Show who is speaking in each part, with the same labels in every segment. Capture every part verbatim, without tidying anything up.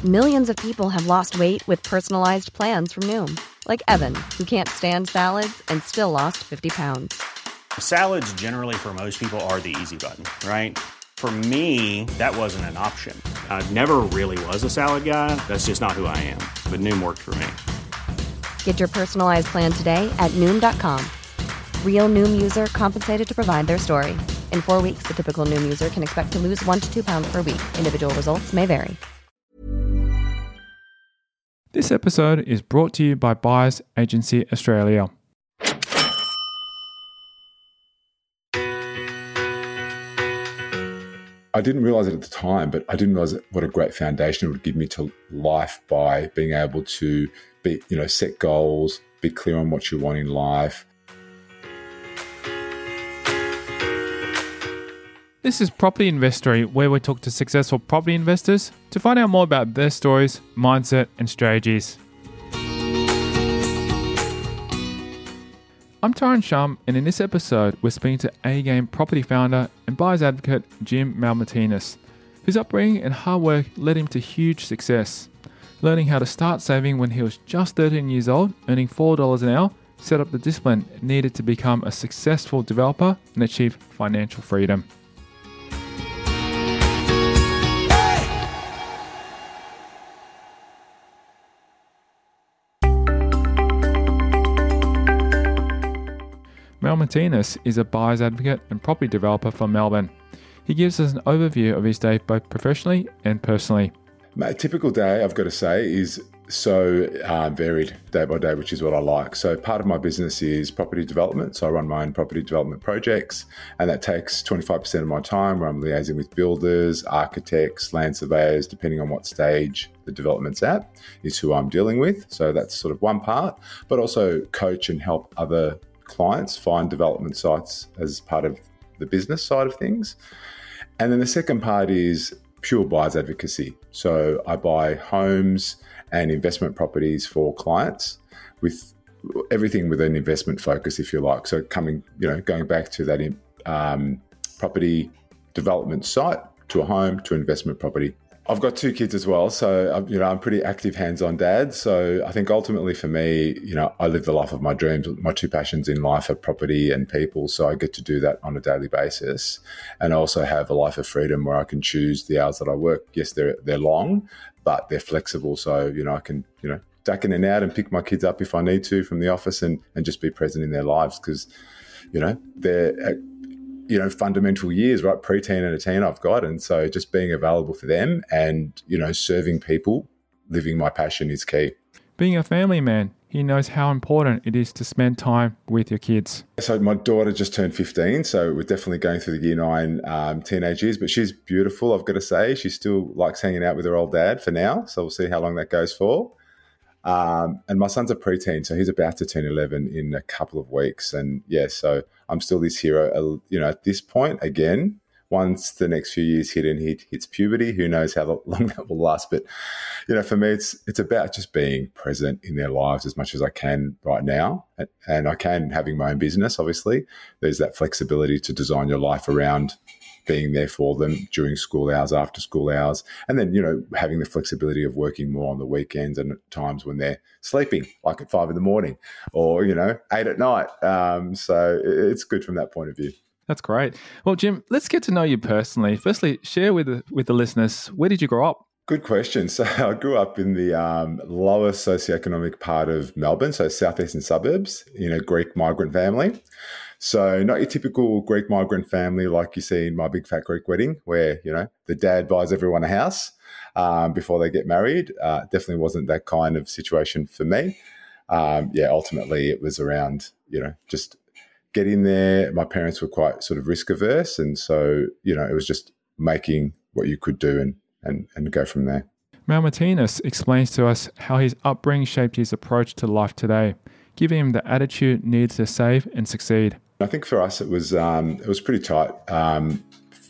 Speaker 1: Millions of people have lost weight with personalized plans from Noom. Like Evan, who can't stand salads and still lost fifty pounds.
Speaker 2: Salads generally for most people are the easy button, right? For me, that wasn't an option. I never really was a salad guy. That's just not who I am. But Noom worked for me.
Speaker 1: Get your personalized plan today at Noom dot com. Real Noom user compensated to provide their story. In four weeks, the typical Noom user can expect to lose one to two pounds per week. Individual results may vary.
Speaker 3: This episode is brought to you by Buyers Agency Australia.
Speaker 4: I didn't realise it at the time, but I didn't realise what a great foundation it would give me to life by being able to be, you know, set goals, be clear on what you want in life.
Speaker 3: This is Property Investory, where we talk to successful property investors to find out more about their stories, mindset, and strategies. I'm Tyron Shum, and in this episode, we're speaking to A-Game property founder and buyer's advocate Jim Malmartinez, whose upbringing and hard work led him to huge success. Learning how to start saving when he was just thirteen years old, earning four dollars an hour, set up the discipline needed to become a successful developer and achieve financial freedom. Malmartinez is a buyer's advocate and property developer from Melbourne. He gives us an overview of his day both professionally and personally.
Speaker 4: A typical day, I've got to say, is so uh, varied day by day, which is what I like. So part of my business is property development. So I run my own property development projects, and that takes twenty-five percent of my time where I'm liaising with builders, architects, land surveyors, depending on what stage the development's at, is who I'm dealing with. So that's sort of one part, but also coach and help other clients find development sites as part of the business side of things. And then the second part is pure buyer's advocacy. So I buy homes and investment properties for clients with everything with an investment focus, if you like. So coming, you know, going back to that um, property development site to a home to investment property. I've got two kids as well, so you know I'm pretty active, hands-on dad. So I think ultimately for me, you know, I live the life of my dreams. My two passions in life are property and people, so I get to do that on a daily basis, and I also have a life of freedom where I can choose the hours that I work. Yes, they're they're long, but they're flexible. So you know I can you know duck in and out and pick my kids up if I need to from the office, and and just be present in their lives because you know they're. you know, fundamental years, right? Preteen and a teen I've got. And so just being available for them and, you know, serving people, living my passion is key.
Speaker 3: Being a family man, he knows how important it is to spend time with your kids.
Speaker 4: So my daughter just turned fifteen, so we're definitely going through the year nine um, teenage years, but she's beautiful, I've got to say. She still likes hanging out with her old dad for now, so we'll see how long that goes for. Um, and my son's a preteen, so he's about to turn eleven in a couple of weeks. And yeah, so I'm still this hero, uh, you know, at this point, again, once the next few years hit and he hits puberty, who knows how long that will last. But, you know, for me, it's it's about just being present in their lives as much as I can right now. And, and I can having my own business, obviously. There's that flexibility to design your life around being there for them during school hours, after school hours, and then, you know, having the flexibility of working more on the weekends and at times when they're sleeping, like at five in the morning or, you know, eight at night. Um, so it's good from that point of view.
Speaker 3: That's great. Well, Jim, let's get to know you personally. Firstly, share with the, with the listeners, where did you grow up?
Speaker 4: Good question. So I grew up in the um, lower socioeconomic part of Melbourne, so southeastern suburbs, in a Greek migrant family. So not your typical Greek migrant family like you see in My Big Fat Greek Wedding, where, you know, the dad buys everyone a house um, before they get married. Uh, definitely wasn't that kind of situation for me. Um, yeah, ultimately it was around, you know, just get in there. My parents were quite sort of risk averse. And so, you know, it was just making what you could do and, and, and go from there.
Speaker 3: Malmartinez explains to us how his upbringing shaped his approach to life today, giving him the attitude needed to save and succeed.
Speaker 4: I think for us it was um, it was pretty tight. Um,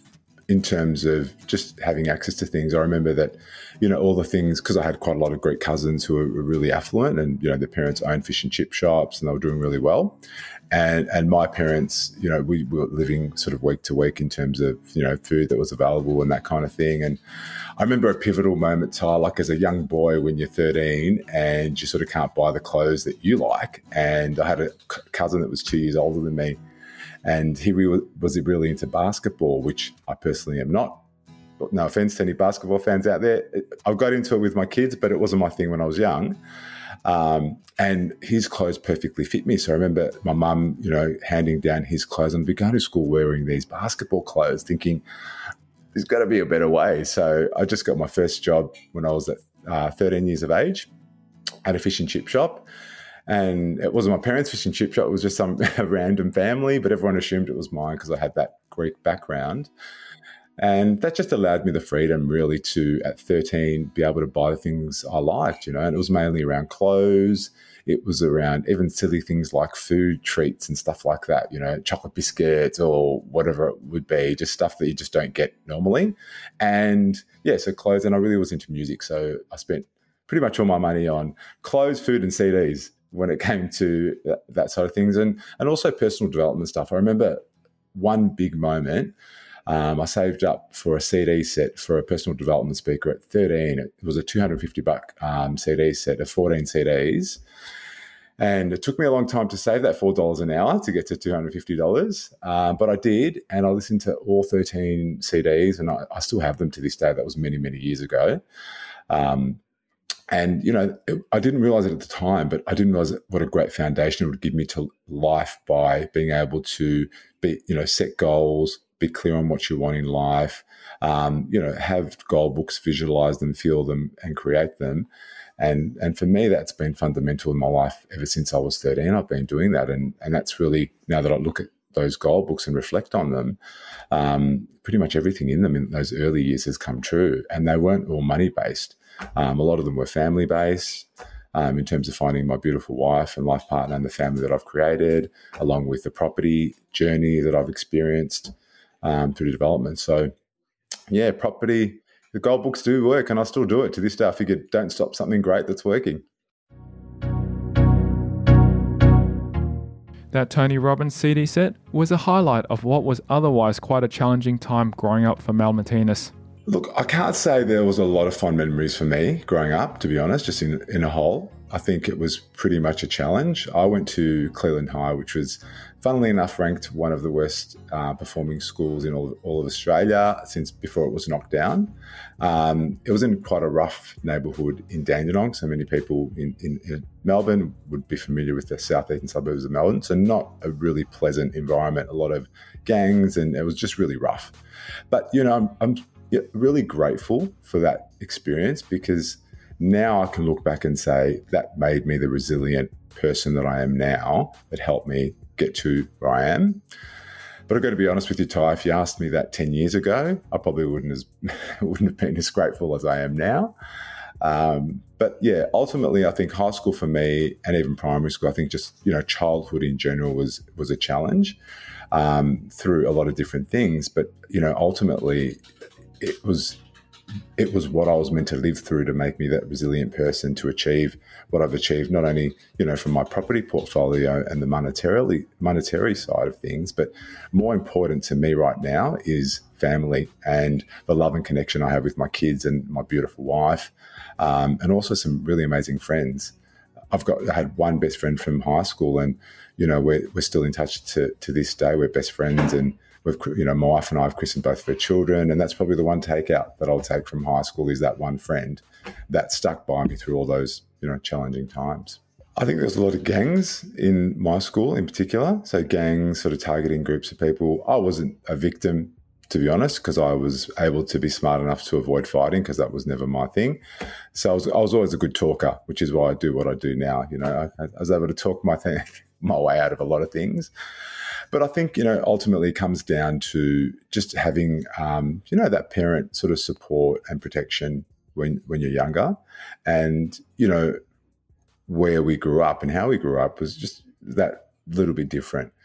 Speaker 4: in terms of just having access to things. I remember that, you know, all the things, because I had quite a lot of Greek cousins who were really affluent and, you know, their parents owned fish and chip shops and they were doing really well. And and my parents, you know, we, we were living sort of week to week in terms of, you know, food that was available and that kind of thing. And I remember a pivotal moment, Ty, like as a young boy when you're thirteen and you sort of can't buy the clothes that you like. And I had a cousin that was two years older than me. And he was really into basketball, which I personally am not. No offense to any basketball fans out there. I got into it with my kids, but it wasn't my thing when I was young. Um, and his clothes perfectly fit me. So I remember my mum, you know, handing down his clothes, and I'd be going to school wearing these basketball clothes thinking, there's got to be a better way. So I just got my first job when I was at uh, thirteen years of age at a fish and chip shop. And it wasn't my parents' fish and chip shop. It was just some random family, but everyone assumed it was mine because I had that Greek background. And that just allowed me the freedom really to, at thirteen, be able to buy the things I liked, you know, and it was mainly around clothes. It was around even silly things like food treats and stuff like that, you know, chocolate biscuits or whatever it would be, just stuff that you just don't get normally. And yeah, so clothes, and I really was into music. So I spent pretty much all my money on clothes, food and C Ds when it came to that, that side of things, and and also personal development stuff. I remember one big moment, um, I saved up for a C D set for a personal development speaker at thirteen. It was a two hundred fifty buck um, C D set of fourteen C Ds. And it took me a long time to save that four dollars an hour to get to two hundred fifty dollars. Uh, but I did, and I listened to all thirteen C Ds, and I, I still have them to this day. That was many, many years ago. Um, And, you know, I didn't realize it at the time, but I didn't realize what a great foundation it would give me to life by being able to be, you know, set goals, be clear on what you want in life, um, you know, have goal books, visualize them, feel them and create them. And and for me, that's been fundamental in my life ever since I was thirteen. I've been doing that. And, and that's really, now that I look at those goal books and reflect on them, um, pretty much everything in them in those early years has come true. And they weren't all money-based. Um, a lot of them were family-based um, in terms of finding my beautiful wife and life partner and the family that I've created, along with the property journey that I've experienced um, through development. So, yeah, property, the goal books do work, and I still do it to this day. I figured don't stop something great that's working.
Speaker 3: That Tony Robbins C D set was a highlight of what was otherwise quite a challenging time growing up for Mel Martinez.
Speaker 4: Look, I can't say there was a lot of fond memories for me growing up, to be honest, just in, in a whole. I think it was pretty much a challenge. I went to Cleland High, which was, funnily enough, ranked one of the worst uh, performing schools in all, all of Australia since before it was knocked down. Um, it was in quite a rough neighbourhood in Dandenong, so many people in, in, in Melbourne would be familiar with the southeastern suburbs of Melbourne, so not a really pleasant environment, a lot of gangs, and it was just really rough. But, you know, I'm, I'm really grateful for that experience, because now I can look back and say that made me the resilient person that I am now, that helped me get to where I am. But I've got to be honest with you, Ty, if you asked me that ten years ago, I probably wouldn't, as, wouldn't have been as grateful as I am now. Um, but yeah, ultimately, I think high school for me, and even primary school, I think just, you know, childhood in general was was a challenge um, through a lot of different things. But, you know, ultimately, it was it was what I was meant to live through to make me that resilient person to achieve what I've achieved, not only, you know, from my property portfolio and the monetarily monetary side of things, but more important to me right now is family and the love and connection I have with my kids and my beautiful wife, um, and also some really amazing friends. I've got I had one best friend from high school, and, you know, we're we're still in touch to to this day. We're best friends, and we've, you know, my wife and I have christened both of her children, and that's probably the one takeout that I'll take from high school is that one friend that stuck by me through all those, you know, challenging times. I think there's a lot of gangs in my school in particular. So gangs sort of targeting groups of people. I wasn't a victim, to be honest, because I was able to be smart enough to avoid fighting, because that was never my thing. So I was, I was always a good talker, which is why I do what I do now. You know, I, I was able to talk my thing, my way out of a lot of things. But I think, you know, ultimately it comes down to just having, um, you know, that parent sort of support and protection when, when you're younger. And, you know, where we grew up and how we grew up was just that little bit different.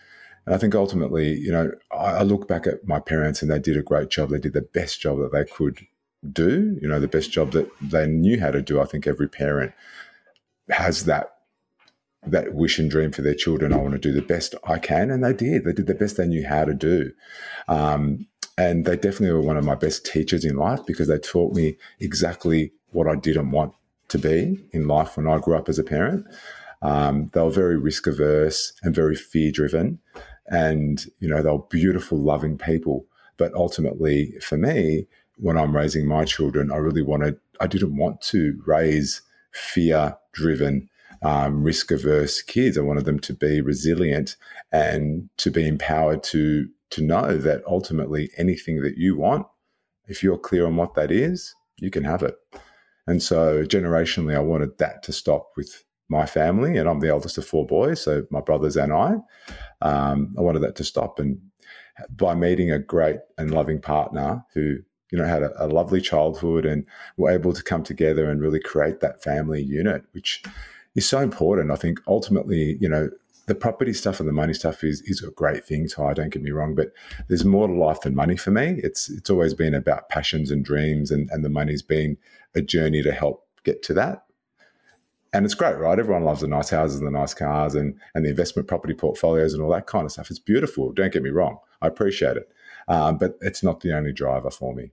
Speaker 4: And I think ultimately, you know, I, I look back at my parents and they did a great job. They did the best job that they could do, you know, the best job that they knew how to do. I think every parent has that that wish and dream for their children. I want to do the best I can. And they did. They did the best they knew how to do. Um, and they definitely were one of my best teachers in life because they taught me exactly what I didn't want to be in life when I grew up as a parent. Um, they were very risk averse and very fear driven. And, you know, they were beautiful, loving people. But ultimately, for me, when I'm raising my children, I really wanted, I didn't want to raise fear driven, um, risk averse kids. I wanted them to be resilient and to be empowered to, to know that ultimately anything that you want, if you're clear on what that is, you can have it. And so generationally, I wanted that to stop with my family, and I'm the eldest of four boys, so my brothers and I. Um, I wanted that to stop. And by meeting a great and loving partner who, you know, had a, a lovely childhood and were able to come together and really create that family unit, which is so important. I think ultimately, you know, the property stuff and the money stuff is is a great thing, Ty, don't get me wrong, but there's more to life than money for me. It's it's always been about passions and dreams, and, and the money's been a journey to help get to that. And it's great, right? Everyone loves the nice houses and the nice cars and, and the investment property portfolios and all that kind of stuff. It's beautiful. Don't get me wrong. I appreciate it. Um, but it's not the only driver for me.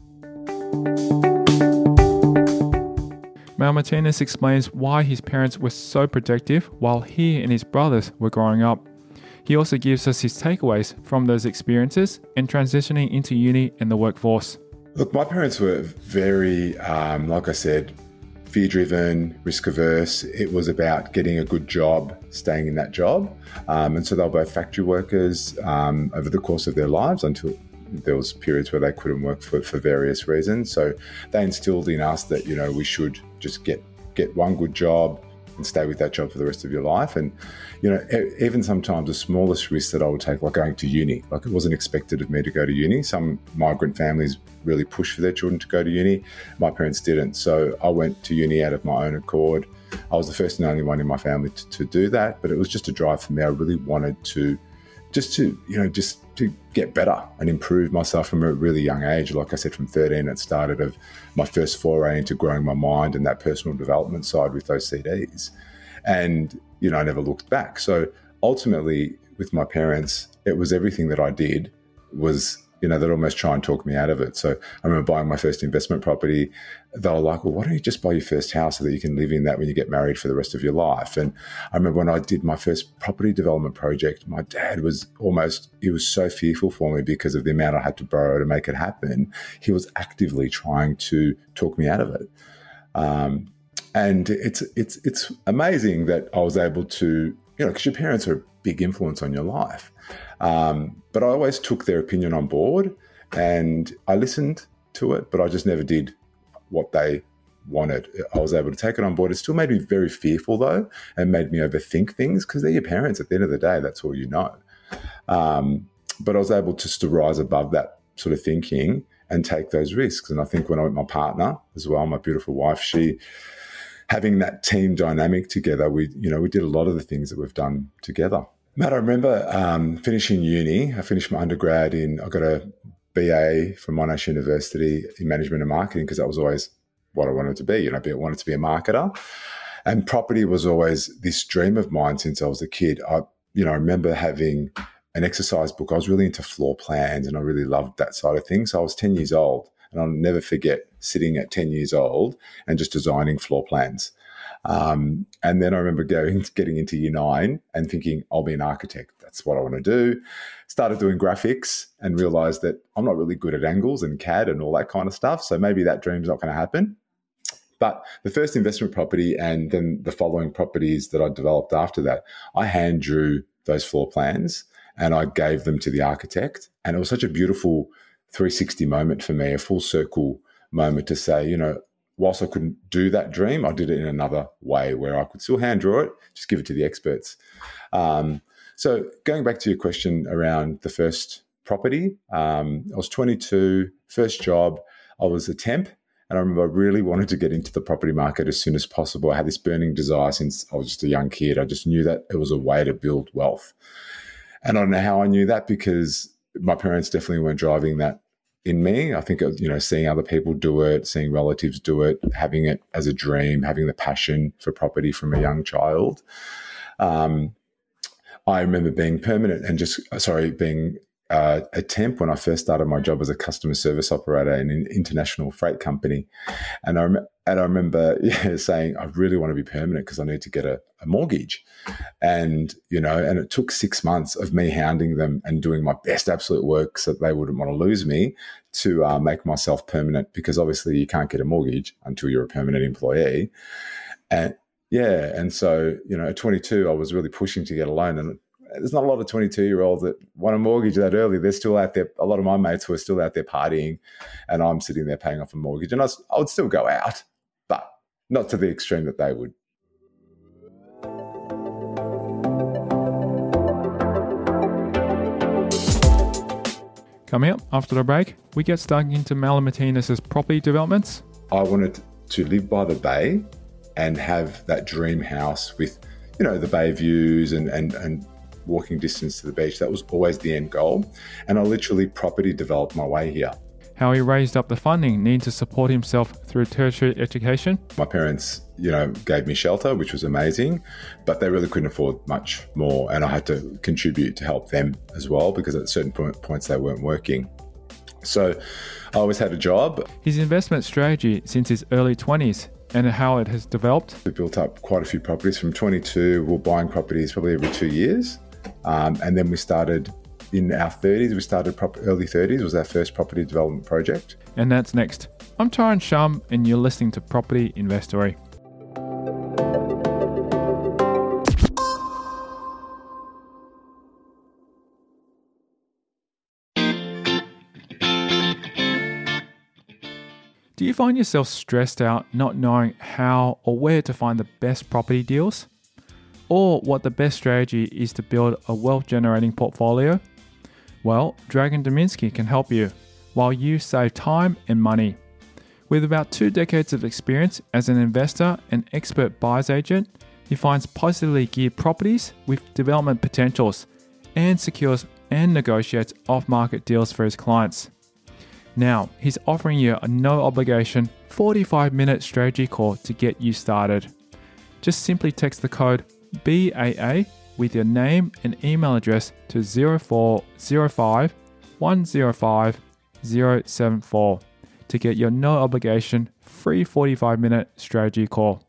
Speaker 3: Mal Martinez explains why his parents were so protective while he and his brothers were growing up. He also gives us his takeaways from those experiences and transitioning into uni and the workforce.
Speaker 4: Look, my parents were very, um, like I said, fear-driven, risk-averse. It was about getting a good job, staying in that job. Um, and so they were both factory workers um, over the course of their lives until there was periods where they couldn't work for, for various reasons. So they instilled in us that, you know, we should just get, get one good job and stay with that job for the rest of your life. And, you know, even sometimes the smallest risks that I would take, like going to uni, like it wasn't expected of me to go to uni. Some migrant families really push for their children to go to uni. My parents didn't. So I went to uni out of my own accord. I was the first and only one in my family to, to do that, but it was just a drive for me. I really wanted to just to, you know, just to get better and improve myself from a really young age. Like I said, from thirteen, it started of my first foray into growing my mind and that personal development side with those C Ds. And, you know, I never looked back. So ultimately with my parents, it was everything that I did was, you know, they'd almost try and talk me out of it. So I remember buying my first investment property. They were like, well, why don't you just buy your first house so that you can live in that when you get married for the rest of your life? And I remember when I did my first property development project, my dad was almost, he was so fearful for me because of the amount I had to borrow to make it happen. He was actively trying to talk me out of it. Um, and it's, it's, it's amazing that I was able to, you know, because your parents are a big influence on your life. Um, but I always took their opinion on board and I listened to it, but I just never did what they wanted. I was able to take it on board. It still made me very fearful though, and made me overthink things because they're your parents at the end of the day. That's all you know. Um, but I was able just to rise above that sort of thinking and take those risks. And I think when I met my partner as well, my beautiful wife, she, having that team dynamic together, we, you know, we did a lot of the things that we've done together. Matt, I remember um, finishing uni. I finished my undergrad in, I got a B A from Monash University in management and marketing because that was always what I wanted to be. You know, I wanted to be a marketer. And property was always this dream of mine since I was a kid. I, you know, I remember having an exercise book. I was really into floor plans and I really loved that side of things. So I was ten years old and I'll never forget sitting at ten years old and just designing floor plans. Um, and then I remember going, getting into year nine and thinking, I'll be an architect. That's what I want to do. Started doing graphics and realized that I'm not really good at angles and C A D and all that kind of stuff. So maybe that dream's not going to happen. But the first investment property and then the following properties that I developed after that, I hand drew those floor plans and I gave them to the architect. And it was such a beautiful three sixty moment for me, a full circle moment to say, you know, whilst I couldn't do that dream, I did it in another way where I could still hand draw it, just give it to the experts. Um, so going back to your question around the first property, um, I was twenty-two, first job. I was a temp, and I remember I really wanted to get into the property market as soon as possible. I had this burning desire since I was just a young kid. I just knew that it was a way to build wealth. And I don't know how I knew that, because my parents definitely weren't driving that in me. I think, you know, seeing other people do it, seeing relatives do it, having it as a dream, having the passion for property from a young child. Um, I remember being permanent and just, sorry, being uh, a temp when I first started my job as a customer service operator in an international freight company. And I, rem- and I remember yeah, saying, I really want to be permanent because I need to get a, a mortgage. And, you know, and it took six months of me hounding them and doing my best absolute work so that they wouldn't want to lose me to uh, make myself permanent, because obviously you can't get a mortgage until you're a permanent employee. And yeah, and so, you know, at twenty-two, I was really pushing to get a loan. And there's not a lot of twenty-two-year-olds that want a mortgage that early. They're still out there. A lot of my mates were still out there partying, and I'm sitting there paying off a mortgage. And I, was, I would still go out, but not to the extreme that they would.
Speaker 3: Coming up after the break, we get stuck into Mal Martinez's property developments.
Speaker 4: I wanted to live by the bay and have that dream house with, you know, the bay views and, and, and walking distance to the beach. That was always the end goal. And I literally property developed my way here.
Speaker 3: How he raised up the funding needing to support himself through tertiary education.
Speaker 4: My parents, you know, gave me shelter, which was amazing, but they really couldn't afford much more. And I had to contribute to help them as well, because at certain point, points they weren't working. So I always had a job.
Speaker 3: His investment strategy since his early twenties and how it has developed.
Speaker 4: We built up quite a few properties. From twenty-two, we were buying properties probably every two years. Um, and then we started in our thirties, we started prop- early thirties was our first property development project.
Speaker 3: And that's next. I'm Tyron Shum and you're listening to Property Investory. Do you find yourself stressed out not knowing how or where to find the best property deals? Or what the best strategy is to build a wealth-generating portfolio? Well, Dragan Dominski can help you while you save time and money. With about two decades of experience as an investor and expert buyer's agent, he finds positively geared properties with development potentials and secures and negotiates off-market deals for his clients. Now, he's offering you a no-obligation forty-five minute strategy call to get you started. Just simply text the code B A A with your name and email address to zero four zero five one zero five zero seven four to get your no-obligation free forty-five minute strategy call.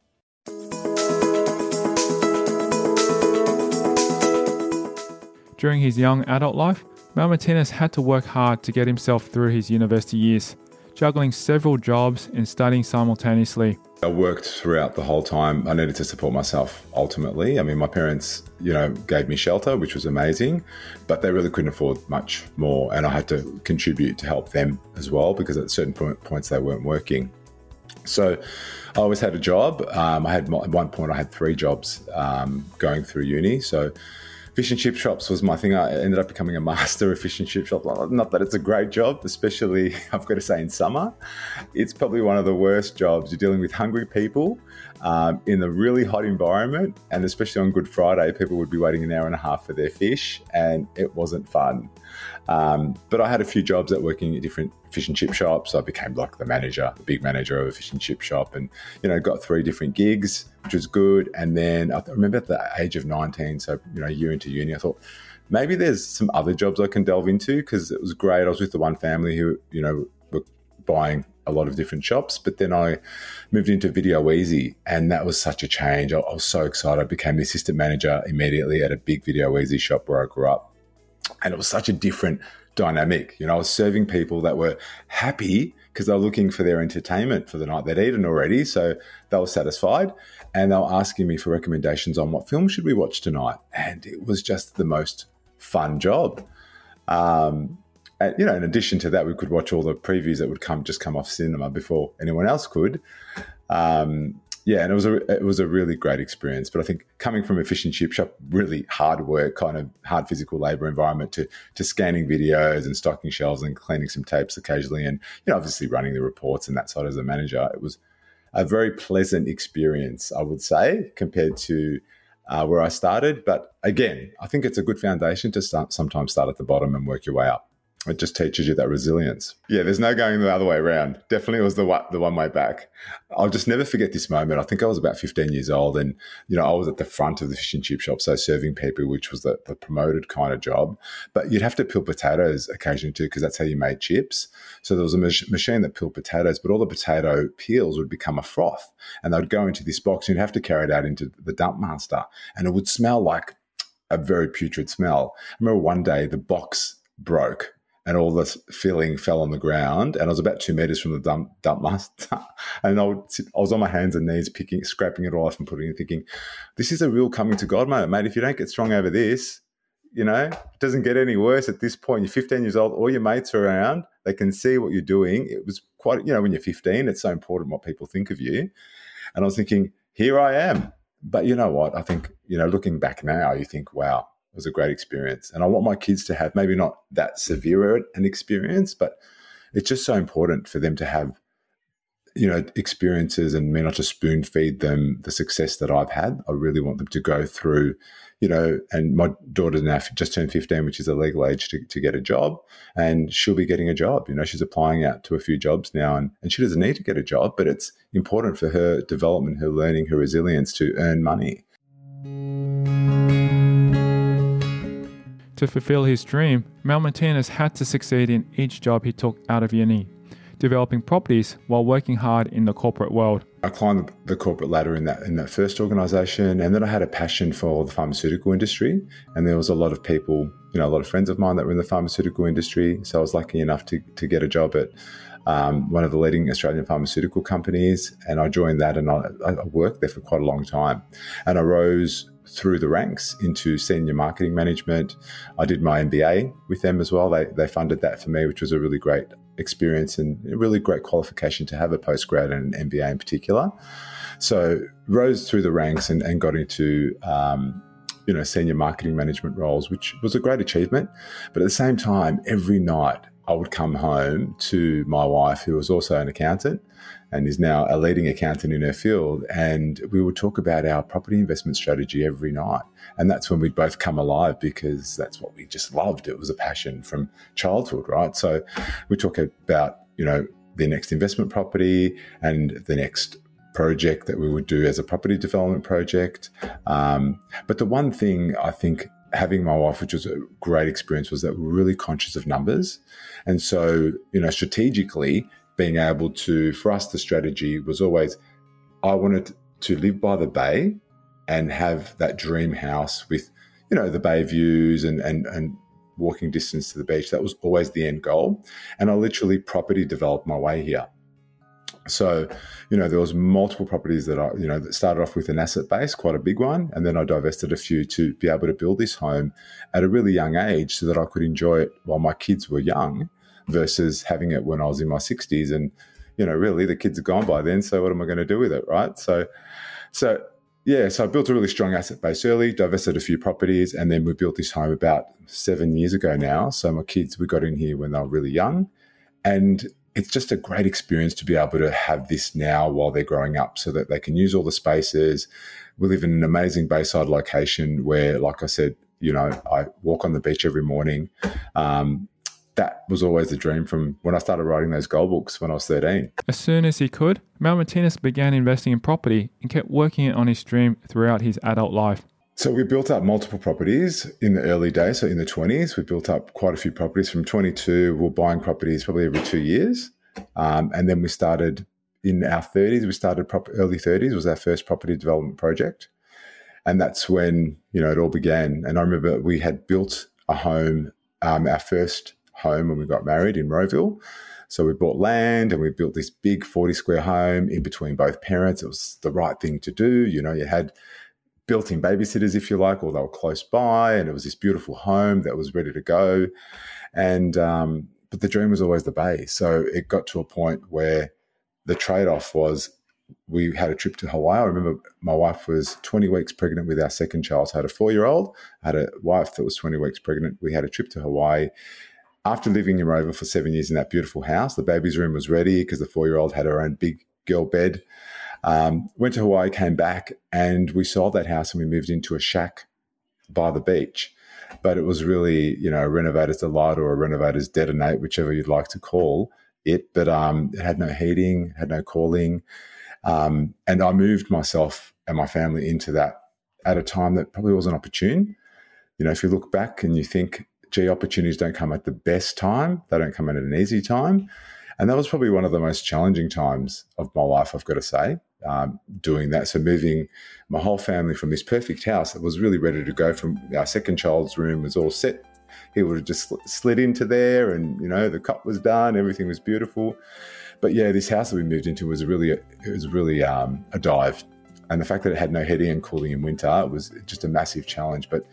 Speaker 3: During his young adult life, Mal Martinez had to work hard to get himself through his university years, juggling several jobs and studying simultaneously.
Speaker 4: I worked throughout the whole time. I needed to support myself ultimately. I mean, my parents, you know, gave me shelter, which was amazing, but they really couldn't afford much more. And I had to contribute to help them as well, because at certain point, points they weren't working. So I always had a job. Um, I had at one point I had three jobs um, going through uni. So fish and chip shops was my thing. I ended up becoming a master of fish and chip shops. Not that it's a great job, especially, I've got to say, in summer. It's probably one of the worst jobs. You're dealing with hungry people um, in a really hot environment. And especially on Good Friday, people would be waiting an hour and a half for their fish, and it wasn't fun. Um, but I had a few jobs at working at different fish and chip shops. I became like the manager, the big manager of a fish and chip shop, and, you know, got three different gigs, which was good. And then I remember at the age of nineteen, so, you know, a year into uni, I thought maybe there's some other jobs I can delve into, because it was great. I was with the one family who, you know, were buying a lot of different shops, but then I moved into Video Easy, and that was such a change. I, I was so excited. I became the assistant manager immediately at a big Video Easy shop where I grew up. And it was such a different dynamic. You know, I was serving people that were happy because they were looking for their entertainment for the night. They'd eaten already, so they were satisfied. And they were asking me for recommendations on what film should we watch tonight. And it was just the most fun job. Um, and, you know, in addition to that, we could watch all the previews that would come just come off cinema before anyone else could. Um, Yeah, and it was a it was a really great experience. But I think coming from a fish and chip shop, really hard work, kind of hard physical labour environment, to to scanning videos and stocking shelves and cleaning some tapes occasionally, and, you know, obviously running the reports and that side as a manager, it was a very pleasant experience, I would say, compared to uh, where I started. But again, I think it's a good foundation to start, sometimes start at the bottom and work your way up. It just teaches you that resilience. Yeah, there's no going the other way around. Definitely was the the one way back. I'll just never forget this moment. I think I was about fifteen years old, and you know I was at the front of the fish and chip shop, so serving people, which was the, the promoted kind of job. But you'd have to peel potatoes occasionally too, because that's how you made chips. So there was a mach- machine that peeled potatoes, but all the potato peels would become a froth, and they'd go into this box, and you'd have to carry it out into the dump master, and it would smell like a very putrid smell. I remember one day the box broke, and all this filling fell on the ground, and I was about two meters from the dump, dump master, and I, would sit, I was on my hands and knees picking, scraping it all off and putting it, thinking, this is a real coming to God moment, mate. If you don't get strong over this, you know, it doesn't get any worse at this point. You're fifteen years old, all your mates are around, they can see what you're doing. It was quite, you know, when you're fifteen, it's so important what people think of you. And I was thinking, here I am. But you know what? I think, you know, looking back now, you think, wow, it was a great experience. And I want my kids to have maybe not that severe an experience, but it's just so important for them to have, you know, experiences and me not to spoon feed them the success that I've had. I really want them to go through, you know, and my daughter now just turned fifteen, which is a legal age to, to get a job, and she'll be getting a job. You know, she's applying out to a few jobs now, and, and she doesn't need to get a job, but it's important for her development, her learning, her resilience to earn money.
Speaker 3: To fulfill his dream, Mal Martinez had to succeed in each job he took out of uni, developing properties while working hard in the corporate world.
Speaker 4: I climbed the corporate ladder in that in that first organisation, and then I had a passion for the pharmaceutical industry, and there was a lot of people, you know, a lot of friends of mine that were in the pharmaceutical industry, so I was lucky enough to, to get a job at um, one of the leading Australian pharmaceutical companies, and I joined that, and I, I worked there for quite a long time, and I rose through the ranks into senior marketing management. I did my M B A with them as well. They they funded that for me, which was a really great experience and a really great qualification to have a postgrad and an M B A in particular. So rose through the ranks and, and got into um, you know senior marketing management roles, which was a great achievement. But at the same time, every night I would come home to my wife, who was also an accountant and is now a leading accountant in her field, and we would talk about our property investment strategy every night. And that's when we'd both come alive, because that's what we just loved. It was a passion from childhood, right? So we talk about, you know, the next investment property and the next project that we would do as a property development project. Um, but the one thing I think having my wife, which was a great experience, was that we were really conscious of numbers. And so, you know, strategically being able to, for us, the strategy was always, I wanted to live by the bay and have that dream house with, you know, the bay views and, and, and walking distance to the beach. That was always the end goal. And I literally property developed my way here. So, you know, there was multiple properties that I, you know, that started off with an asset base, quite a big one. And then I divested a few to be able to build this home at a really young age so that I could enjoy it while my kids were young, versus having it when I was in my sixties. And, you know, really the kids are gone by then. So what am I going to do with it, right? So, so yeah, so I built a really strong asset base early, divested a few properties, and then we built this home about seven years ago now. So my kids, we got in here when they were really young. And it's just a great experience to be able to have this now while they're growing up so that they can use all the spaces. We live in an amazing bayside location where, like I said, you know, I walk on the beach every morning. Um, that was always the dream from when I started writing those goal books when I was thirteen.
Speaker 3: As soon as he could, Mal Martinez began investing in property and kept working on his dream throughout his adult life.
Speaker 4: So we built up multiple properties in the early days. So in the twenties, we built up quite a few properties. From twenty-two, we were buying properties probably every two years. Um, and then we started in our thirties, we started prop- early thirties was our first property development project. And that's when, you know, it all began. And I remember we had built a home, um, our first home when we got married in Rowville. So we bought land and we built this big forty square home in between both parents. It was the right thing to do. You know, you had built-in babysitters, if you like, or they were close by, and it was this beautiful home that was ready to go. And, um, but the dream was always the bay. So it got to a point where the trade-off was we had a trip to Hawaii. I remember my wife was twenty weeks pregnant with our second child. So I had a four-year-old. I had a wife that was twenty weeks pregnant. We had a trip to Hawaii. After living in Rowville for seven years in that beautiful house, the baby's room was ready because the four-year-old had her own big girl bed. Um, went to Hawaii, came back, and we sold that house and we moved into a shack by the beach. But it was really, you know, a renovator's delight or a renovator's detonate, whichever you'd like to call it. But um, it had no heating, had no cooling. Um, and I moved myself and my family into that at a time that probably wasn't opportune. You know, if you look back and you think, gee, opportunities don't come at the best time. They don't come at an easy time. And that was probably one of the most challenging times of my life, I've got to say, um, doing that. So moving my whole family from this perfect house that was really ready to go, from our second child's room was all set. He would have just slid into there and, you know, the cot was done. Everything was beautiful. But yeah, this house that we moved into was really, it was really um, a dive. And the fact that it had no heating and cooling in winter, it was just a massive challenge. But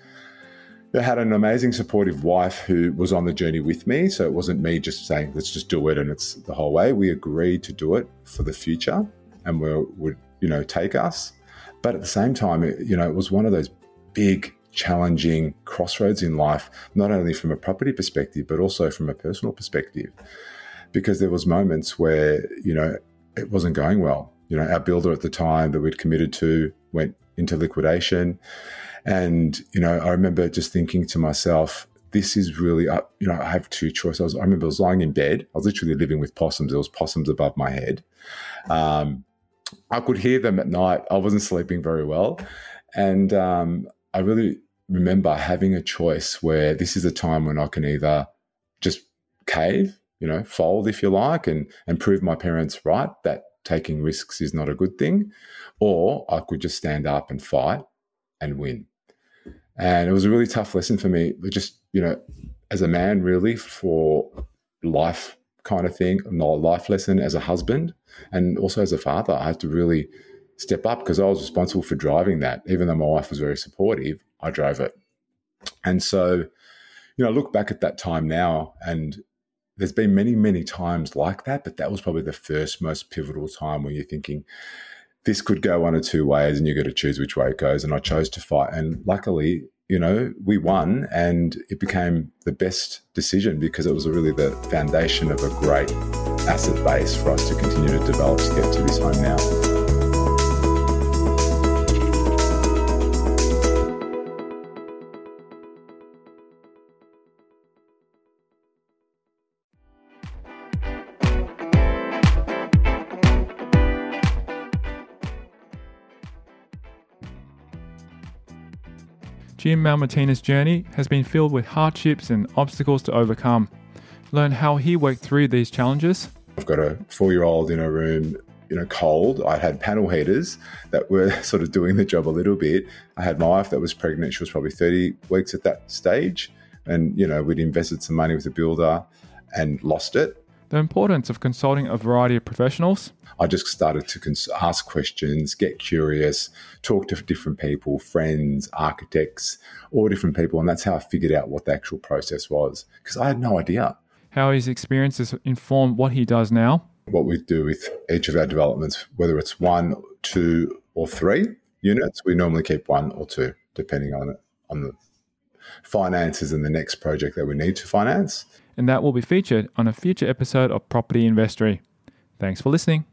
Speaker 4: I had an amazing supportive wife who was on the journey with me. So it wasn't me just saying, let's just do it and it's the whole way. We agreed to do it for the future and we would, you know, take us. But at the same time, it, you know, it was one of those big, challenging crossroads in life, not only from a property perspective, but also from a personal perspective, because there was moments where, you know, it wasn't going well. You know, our builder at the time that we'd committed to went into liquidation. And, you know, I remember just thinking to myself, this is really, uh, you know, I have two choices. I, was, I remember I was lying in bed. I was literally living with possums. There was possums above my head. Um, I could hear them at night. I wasn't sleeping very well. And um, I really remember having a choice where this is a time when I can either just cave, you know, fold, if you like, and, and prove my parents right that taking risks is not a good thing, or I could just stand up and fight and win. And it was a really tough lesson for me, just, you know, as a man, really, for life kind of thing, not a life lesson as a husband and also as a father. I had to really step up because I was responsible for driving that. Even though my wife was very supportive, I drove it. And so, you know, I look back at that time now, and there's been many, many times like that, but that was probably the first most pivotal time when you're thinking, this could go one or two ways and you've got to choose which way it goes. And I chose to fight. And luckily, you know, we won and it became the best decision because it was really the foundation of a great asset base for us to continue to develop to get to this home now.
Speaker 3: Jim Malmartina's journey has been filled with hardships and obstacles to overcome. Learn how he worked through these challenges.
Speaker 4: I've got a four-year-old in a room, you know, cold. I had panel heaters that were sort of doing the job a little bit. I had my wife that was pregnant. She was probably thirty weeks at that stage. And, you know, we'd invested some money with a builder and lost it.
Speaker 3: The importance of consulting a variety of professionals.
Speaker 4: I just started to cons- ask questions, get curious, talk to different people, friends, architects, all different people. And that's how I figured out what the actual process was, because I had no idea.
Speaker 3: How his experiences inform what he does now.
Speaker 4: What we do with each of our developments, whether it's one, two, or three units, we normally keep one or two, depending on it, on the finances and the next project that we need to finance.
Speaker 3: And that will be featured on a future episode of Property Investory. Thanks for listening.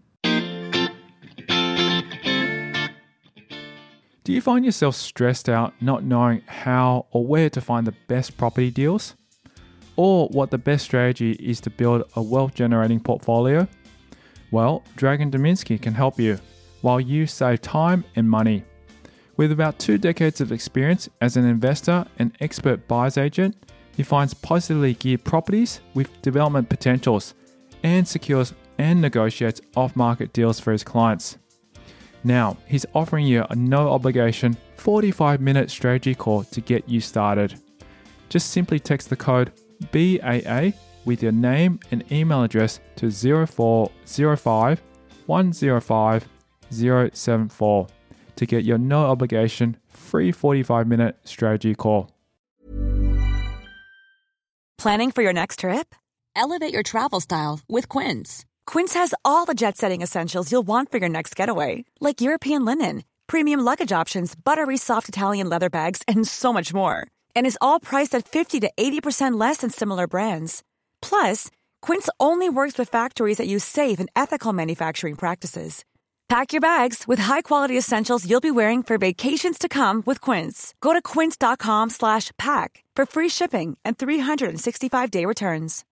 Speaker 3: Do you find yourself stressed out not knowing how or where to find the best property deals? Or what the best strategy is to build a wealth-generating portfolio? Well, Dragan Dominski can help you, while you save time and money. With about two decades of experience as an investor and expert buyer's agent, he finds positively geared properties with development potentials and secures and negotiates off-market deals for his clients. Now, he's offering you a no-obligation forty-five minute strategy call to get you started. Just simply text the code B A A with your name and email address to zero four zero five one zero five zero seven four to get your no-obligation free forty-five minute strategy call.
Speaker 5: Planning for your next trip? Elevate your travel style with Quince. Quince has all the jet-setting essentials you'll want for your next getaway, like European linen, premium luggage options, buttery soft Italian leather bags, and so much more. And is all priced at fifty to eighty percent less than similar brands. Plus, Quince only works with factories that use safe and ethical manufacturing practices. Pack your bags with high-quality essentials you'll be wearing for vacations to come with Quince. Go to quince.com slash pack for free shipping and three sixty-five day returns.